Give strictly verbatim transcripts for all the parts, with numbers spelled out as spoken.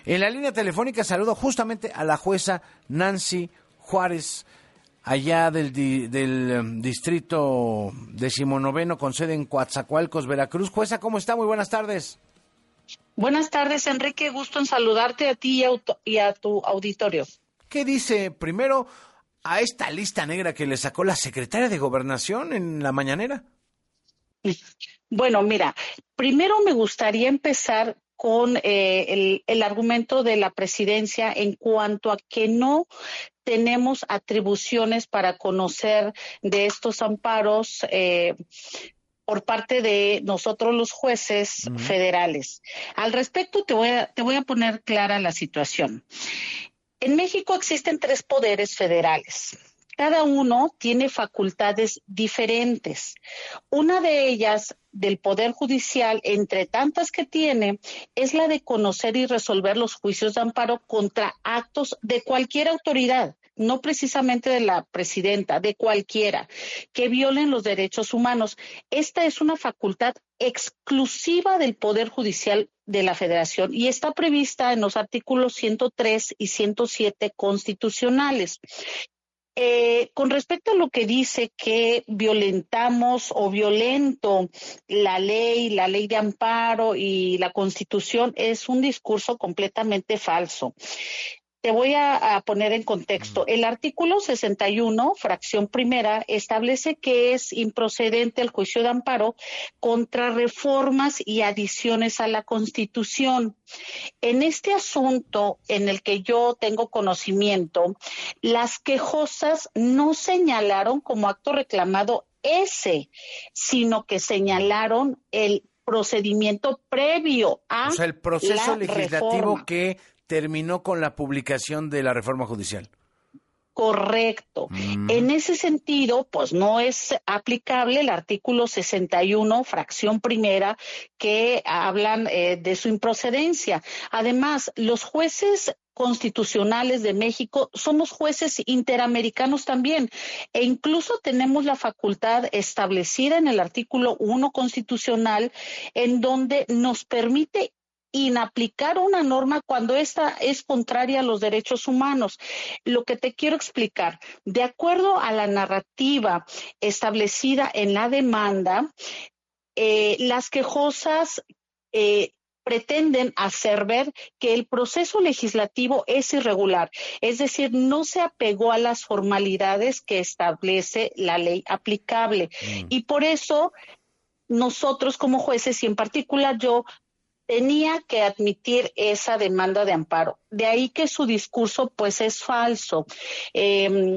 En la línea telefónica saludo justamente a la jueza Nancy Juárez, allá del, di, del um, distrito decimonoveno con sede en Coatzacoalcos, Veracruz. Jueza, ¿cómo está? Muy buenas tardes. Buenas tardes, Enrique. Gusto en saludarte a ti y a, y a tu auditorio. ¿Qué dice primero a esta lista negra que le sacó la secretaria de Gobernación en la mañanera? Bueno, mira, primero me gustaría empezar con eh, el, el argumento de la presidencia en cuanto a que no tenemos atribuciones para conocer de estos amparos eh, por parte de nosotros los jueces uh-huh. federales. Al respecto, te voy a, te voy a poner clara la situación. En México existen tres poderes federales. Cada uno tiene facultades diferentes. Una de ellas, del Poder Judicial, entre tantas que tiene, es la de conocer y resolver los juicios de amparo contra actos de cualquier autoridad, no precisamente de la presidenta, de cualquiera, que violen los derechos humanos. Esta es una facultad exclusiva del Poder Judicial de la Federación y está prevista en los artículos ciento tres y ciento siete constitucionales. Eh, con respecto a lo que dice que violentamos o violento la ley, la ley de amparo y la Constitución, es un discurso completamente falso. Te voy a, a poner en contexto. El artículo sesenta y uno, fracción primera, establece que es improcedente el juicio de amparo contra reformas y adiciones a la Constitución. En este asunto en el que yo tengo conocimiento, las quejosas no señalaron como acto reclamado ese, sino que señalaron el procedimiento previo a o sea, el proceso la legislativo reforma. que terminó con la publicación de la reforma judicial. Correcto. Mm. En ese sentido, pues no es aplicable el artículo sesenta y uno, fracción primera, que hablan eh, de su improcedencia. Además, los jueces constitucionales de México somos jueces interamericanos también, e incluso tenemos la facultad establecida en el artículo uno constitucional, en donde nos permite inaplicar una norma cuando esta es contraria a los derechos humanos. Lo que te quiero explicar, de acuerdo a la narrativa establecida en la demanda, eh, las quejosas eh, pretenden hacer ver que el proceso legislativo es irregular, es decir, no se apegó a las formalidades que establece la ley aplicable. Mm. Y por eso nosotros como jueces, y en particular yo, tenía que admitir esa demanda de amparo. De ahí que su discurso pues es falso. Eh,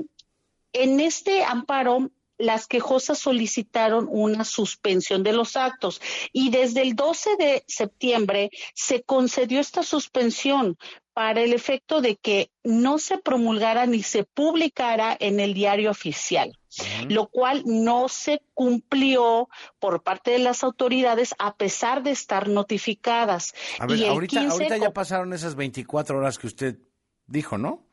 en este amparo, las quejosas solicitaron una suspensión de los actos y desde el doce de septiembre se concedió esta suspensión para el efecto de que no se promulgara ni se publicara en el diario oficial, uh-huh. lo cual no se cumplió por parte de las autoridades a pesar de estar notificadas. A ver, y el ahorita, quince ahorita ya pasaron esas veinticuatro horas que usted dijo, ¿no?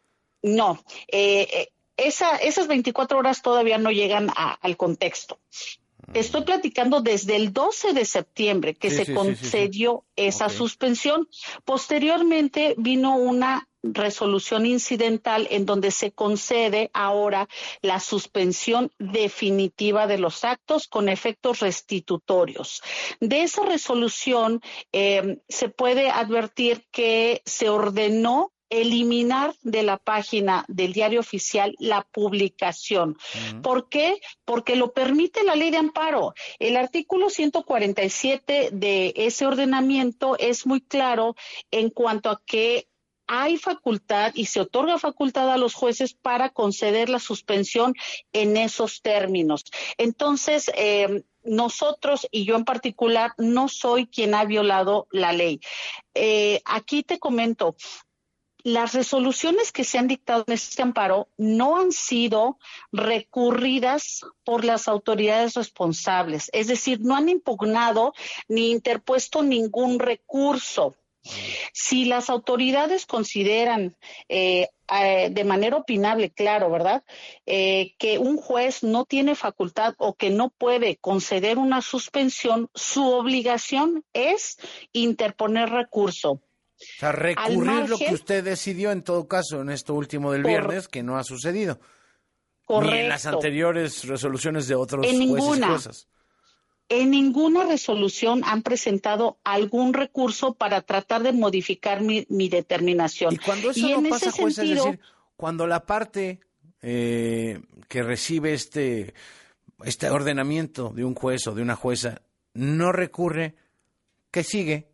No, eh, esa, esas veinticuatro horas todavía no llegan a, al contexto. Te estoy platicando desde el doce de septiembre que sí, se sí, concedió sí, sí. esa Okay. suspensión. Posteriormente vino una resolución incidental en donde se concede ahora la suspensión definitiva de los actos con efectos restitutorios. De esa resolución eh, se puede advertir que se ordenó eliminar de la página del diario oficial la publicación. Uh-huh. ¿Por qué? Porque lo permite la ley de amparo. El artículo ciento cuarenta y siete de ese ordenamiento es muy claro en cuanto a que hay facultad y se otorga facultad a los jueces para conceder la suspensión en esos términos. Entonces, eh, nosotros y yo en particular no soy quien ha violado la ley. Eh, aquí te comento, las resoluciones que se han dictado en este amparo no han sido recurridas por las autoridades responsables, es decir, no han impugnado ni interpuesto ningún recurso. Si las autoridades consideran eh, eh, de manera opinable, claro, ¿verdad?, eh, que un juez no tiene facultad o que no puede conceder una suspensión, su obligación es interponer recurso. O sea, recurrir margen, lo que usted decidió en todo caso en esto último del por, viernes, que no ha sucedido. Correcto. Ni en las anteriores resoluciones de otros en jueces ninguna, y juezas. En ninguna resolución han presentado algún recurso para tratar de modificar mi, mi determinación. Y cuando eso y no pasa, juez, sentido, es decir, cuando la parte eh, que recibe este, este ordenamiento de un juez o de una jueza no recurre, ¿qué sigue?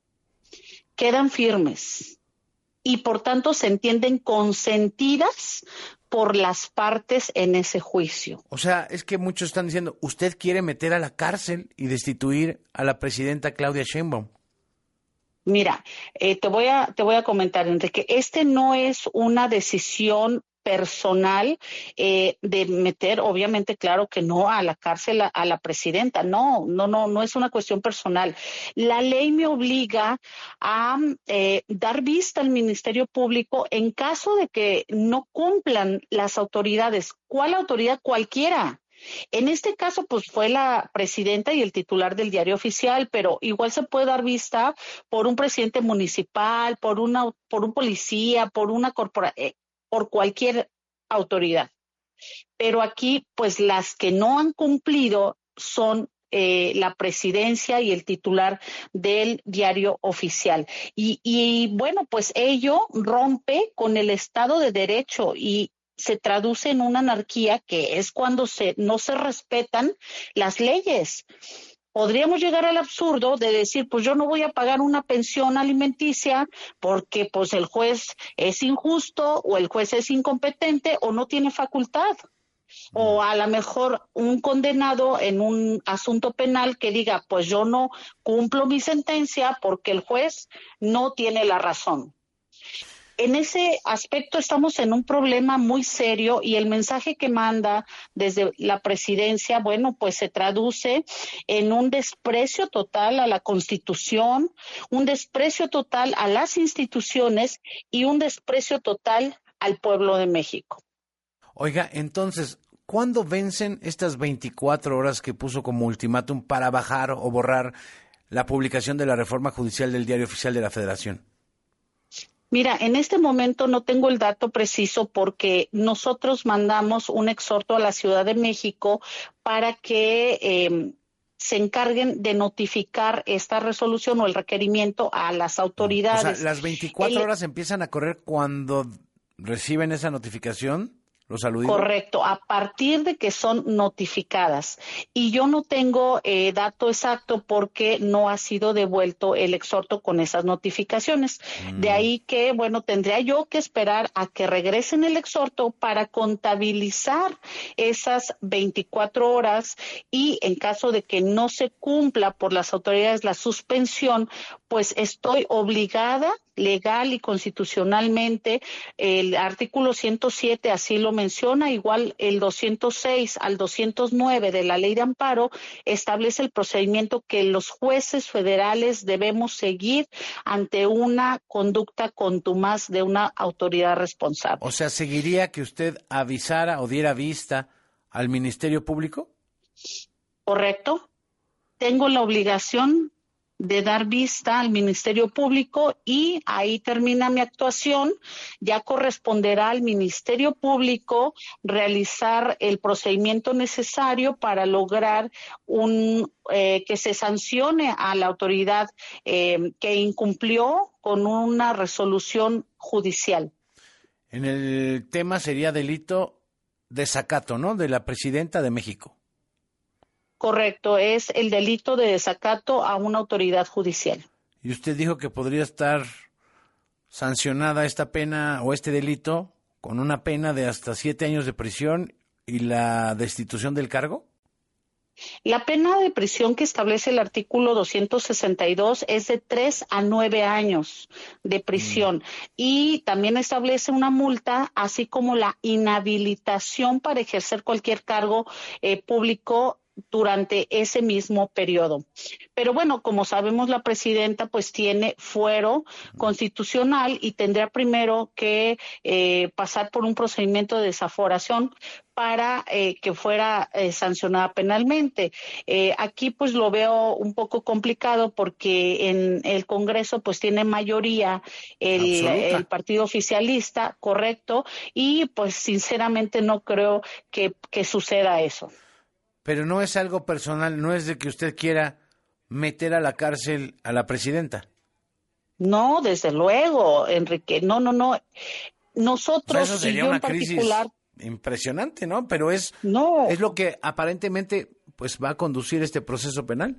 Quedan firmes y por tanto se entienden consentidas por las partes en ese juicio. O sea, es que muchos están diciendo, usted quiere meter a la cárcel y destituir a la presidenta Claudia Sheinbaum. Mira, eh, te voy a te voy a comentar, Enrique, este no es una decisión personal eh, de meter, obviamente, claro que no a la cárcel a, a la presidenta, no, no, no, no es una cuestión personal. La ley me obliga a eh, dar vista al Ministerio Público en caso de que no cumplan las autoridades. ¿Cuál autoridad? Cualquiera. En este caso, pues fue la presidenta y el titular del Diario Oficial, pero igual se puede dar vista por un presidente municipal, por una, por un policía, por una corporación, por cualquier autoridad. Pero aquí, pues las que no han cumplido son eh, la presidencia y el titular del Diario Oficial. Y, y bueno, pues ello rompe con el Estado de Derecho y se traduce en una anarquía, que es cuando se, no se respetan las leyes. Podríamos llegar al absurdo de decir, pues yo no voy a pagar una pensión alimenticia porque pues el juez es injusto o el juez es incompetente o no tiene facultad. O a lo mejor un condenado en un asunto penal que diga, pues yo no cumplo mi sentencia porque el juez no tiene la razón. En ese aspecto estamos en un problema muy serio y el mensaje que manda desde la presidencia, bueno, pues se traduce en un desprecio total a la Constitución, un desprecio total a las instituciones y un desprecio total al pueblo de México. Oiga, entonces, ¿cuándo vencen estas veinticuatro horas que puso como ultimátum para bajar o borrar la publicación de la reforma judicial del Diario Oficial de la Federación? Mira, en este momento no tengo el dato preciso porque nosotros mandamos un exhorto a la Ciudad de México para que eh, se encarguen de notificar esta resolución o el requerimiento a las autoridades. O sea, las veinticuatro el... horas empiezan a correr cuando reciben esa notificación. ¿Los aludidos? Correcto, a partir de que son notificadas. Y yo no tengo eh, dato exacto porque no ha sido devuelto el exhorto con esas notificaciones. Mm. De ahí que, bueno, tendría yo que esperar a que regresen el exhorto para contabilizar esas veinticuatro horas y en caso de que no se cumpla por las autoridades la suspensión, pues estoy obligada legal y constitucionalmente, el artículo ciento siete así lo menciona, igual el doscientos seis al doscientos nueve de la Ley de Amparo establece el procedimiento que los jueces federales debemos seguir ante una conducta contumaz de una autoridad responsable. O sea, ¿seguiría que usted avisara o diera vista al Ministerio Público? Correcto. Tengo la obligación de dar vista al Ministerio Público y ahí termina mi actuación. Ya corresponderá al Ministerio Público realizar el procedimiento necesario para lograr un eh, que se sancione a la autoridad eh, que incumplió con una resolución judicial. En el tema sería delito desacato, ¿no? De la presidenta de México. Correcto, es el delito de desacato a una autoridad judicial. Y usted dijo que podría estar sancionada esta pena o este delito con una pena de hasta siete años de prisión y la destitución del cargo. La pena de prisión que establece el artículo doscientos sesenta y dos es de tres a nueve años de prisión mm. y también establece una multa, así como la inhabilitación para ejercer cualquier cargo eh, público durante ese mismo periodo. Pero bueno, como sabemos, la presidenta pues tiene fuero constitucional y tendrá primero que eh, pasar por un procedimiento de desaforación para eh, que fuera eh, sancionada penalmente. Eh, aquí pues lo veo un poco complicado porque en el Congreso pues tiene mayoría el, el partido oficialista, correcto, y pues sinceramente no creo que, que suceda eso. Pero no es algo personal, no es de que usted quiera meter a la cárcel a la presidenta. No, desde luego, Enrique, no, no, no. Nosotros, o sea, eso sería y yo una en particular, crisis impresionante, ¿no? Pero es, no. es lo que aparentemente pues va a conducir este proceso penal.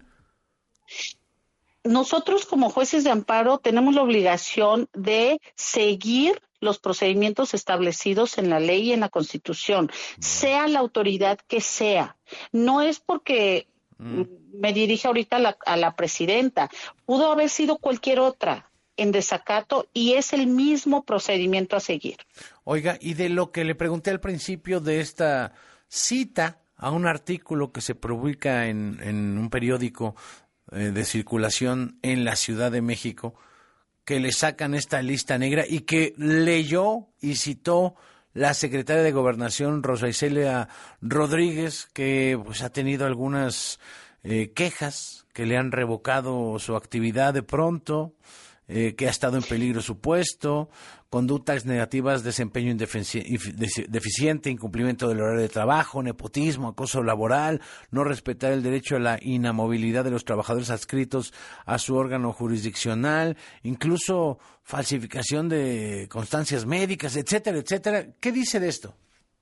Nosotros como jueces de amparo tenemos la obligación de seguir los procedimientos establecidos en la ley y en la Constitución, sea la autoridad que sea. No es porque mm. me dirige ahorita a la, a la presidenta, pudo haber sido cualquier otra en desacato y es el mismo procedimiento a seguir. Oiga, y de lo que le pregunté al principio de esta cita a un artículo que se publica en, en un periódico eh, de circulación en la Ciudad de México, que le sacan esta lista negra y que leyó y citó la secretaria de Gobernación, Rosa Isela Rodríguez, que pues ha tenido algunas eh, quejas, que le han revocado su actividad de pronto, eh, que ha estado en peligro su puesto, conductas negativas, desempeño deficiente, incumplimiento del horario de trabajo, nepotismo, acoso laboral, no respetar el derecho a la inamovilidad de los trabajadores adscritos a su órgano jurisdiccional, incluso falsificación de constancias médicas, etcétera, etcétera. ¿Qué dice de esto?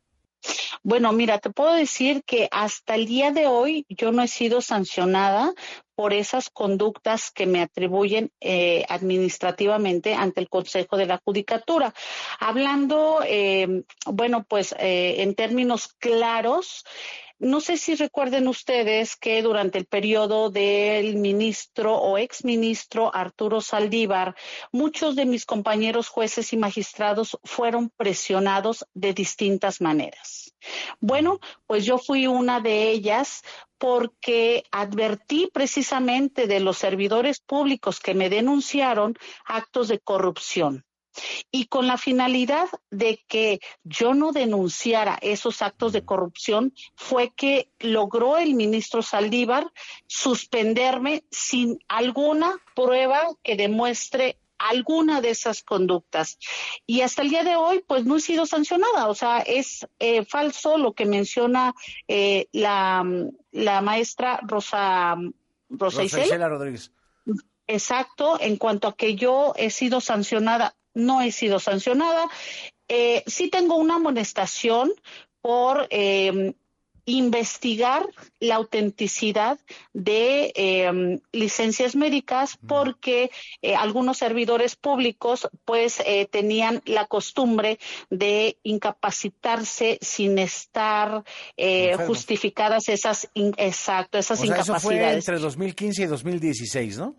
Bueno, mira, te puedo decir que hasta el día de hoy yo no he sido sancionada por esas conductas que me atribuyen eh, administrativamente ante el Consejo de la Judicatura. Hablando, eh, bueno, pues eh, en términos claros, no sé si recuerden ustedes que durante el periodo del ministro o exministro Arturo Saldívar, muchos de mis compañeros jueces y magistrados fueron presionados de distintas maneras. Bueno, pues yo fui una de ellas porque advertí precisamente de los servidores públicos que me denunciaron actos de corrupción. Y con la finalidad de que yo no denunciara esos actos de corrupción, fue que logró el ministro Saldívar suspenderme sin alguna prueba que demuestre alguna de esas conductas. Y hasta el día de hoy, pues no he sido sancionada. O sea, es eh, falso lo que menciona eh, la, la maestra Rosa, Rosa, Rosa Isela Rodríguez. Exacto, en cuanto a que yo he sido sancionada. No he sido sancionada. Eh, sí tengo una amonestación por eh, investigar la autenticidad de eh, licencias médicas porque eh, algunos servidores públicos pues eh, tenían la costumbre de incapacitarse sin estar eh, justificadas esas, in, exacto, esas o sea, incapacidades. Eso fue entre dos mil quince y dos mil dieciséis, ¿no?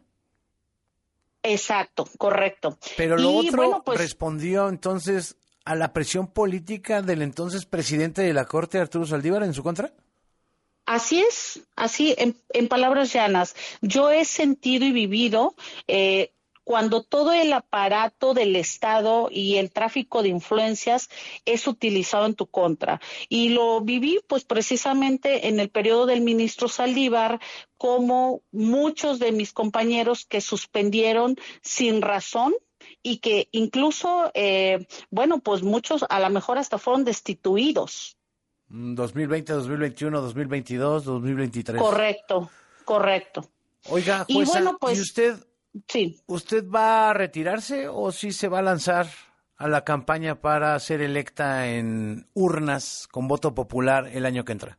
Exacto, correcto. Pero lo y, otro bueno, pues, respondió entonces a la presión política del entonces presidente de la Corte, Arturo Saldívar, en su contra. Así es, así en, en palabras llanas. Yo he sentido y vivido eh, cuando todo el aparato del Estado y el tráfico de influencias es utilizado en tu contra. Y lo viví pues precisamente en el periodo del ministro Saldívar, como muchos de mis compañeros que suspendieron sin razón y que incluso, eh, bueno, pues muchos a lo mejor hasta fueron destituidos. dos mil veinte, dos mil veintiuno, dos mil veintidós, dos mil veintitrés. Correcto, correcto. Oiga, jueza, y bueno, pues, ¿y usted, sí. usted va a retirarse o sí se va a lanzar a la campaña para ser electa en urnas con voto popular el año que entra?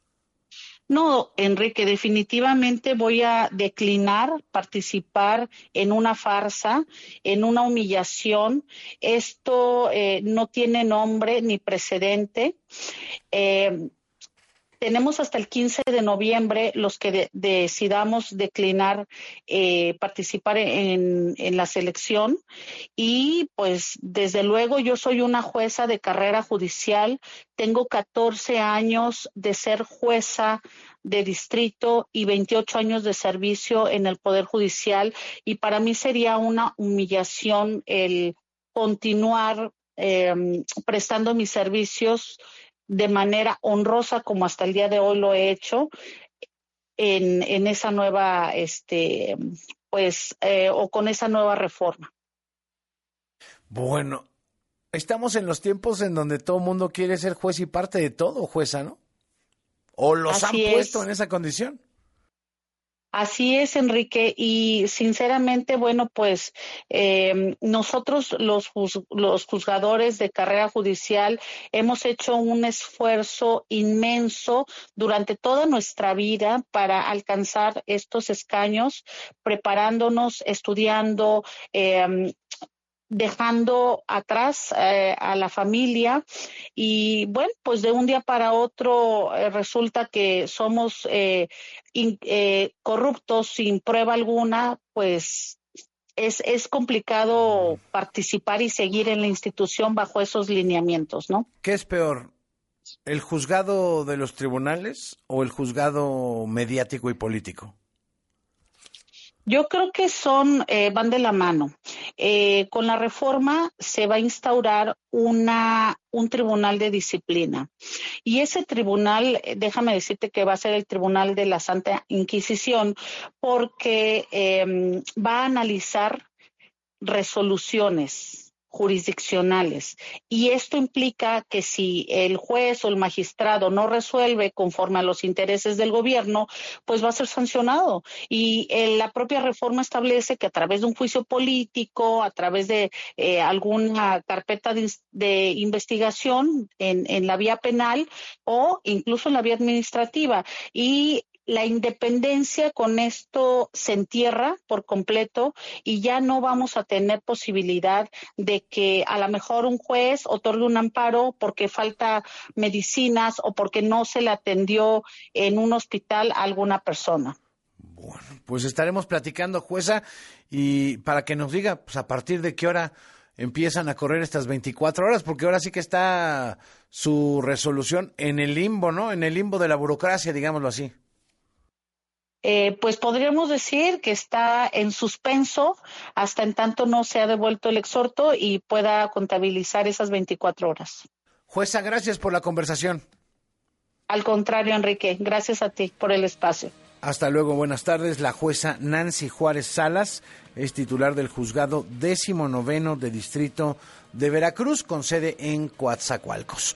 No, Enrique, definitivamente voy a declinar participar en una farsa, en una humillación. Esto eh, no tiene nombre ni precedente. Eh, tenemos hasta el quince de noviembre los que de, decidamos declinar eh, participar en, en la selección. Y pues desde luego yo soy una jueza de carrera judicial, tengo catorce años de ser jueza de distrito y veintiocho años de servicio en el Poder Judicial, y para mí sería una humillación el continuar eh, prestando mis servicios de manera honrosa como hasta el día de hoy lo he hecho en, en esa nueva, este, pues, eh, o con esa nueva reforma. Bueno, estamos en los tiempos en donde todo el mundo quiere ser juez y parte de todo, jueza, ¿no? ¿O los Así han puesto es. en esa condición? Así es, Enrique, y sinceramente, bueno, pues eh, nosotros los, juz, los juzgadores de carrera judicial hemos hecho un esfuerzo inmenso durante toda nuestra vida para alcanzar estos escaños, preparándonos, estudiando, eh, dejando atrás eh, a la familia, y bueno, pues de un día para otro eh, resulta que somos eh, in, eh, corruptos sin prueba alguna, pues es, es complicado participar y seguir en la institución bajo esos lineamientos, ¿no? ¿Qué es peor, el juzgado de los tribunales o el juzgado mediático y político? Yo creo que son, eh, van de la mano. Eh, con la reforma se va a instaurar una, un tribunal de disciplina. Y ese tribunal, déjame decirte que va a ser el Tribunal de la Santa Inquisición, porque eh, va a analizar resoluciones jurisdiccionales, y esto implica que si el juez o el magistrado no resuelve conforme a los intereses del gobierno, pues va a ser sancionado. Y eh, la propia reforma establece que a través de un juicio político, a través de eh, alguna carpeta de, de investigación en, en la vía penal o incluso en la vía administrativa, y la independencia con esto se entierra por completo, y ya no vamos a tener posibilidad de que a lo mejor un juez otorgue un amparo porque falta medicinas o porque no se le atendió en un hospital a alguna persona. Bueno, pues estaremos platicando, jueza, y para que nos diga, pues a partir de qué hora empiezan a correr estas veinticuatro horas, porque ahora sí que está su resolución en el limbo, ¿no? En el limbo de la burocracia, digámoslo así. Eh, pues podríamos decir que está en suspenso hasta en tanto no se ha devuelto el exhorto y pueda contabilizar esas veinticuatro horas. Jueza, gracias por la conversación. Al contrario, Enrique, gracias a ti por el espacio. Hasta luego, buenas tardes. La jueza Nancy Juárez Salas es titular del juzgado décimo noveno de distrito de Veracruz, con sede en Coatzacoalcos.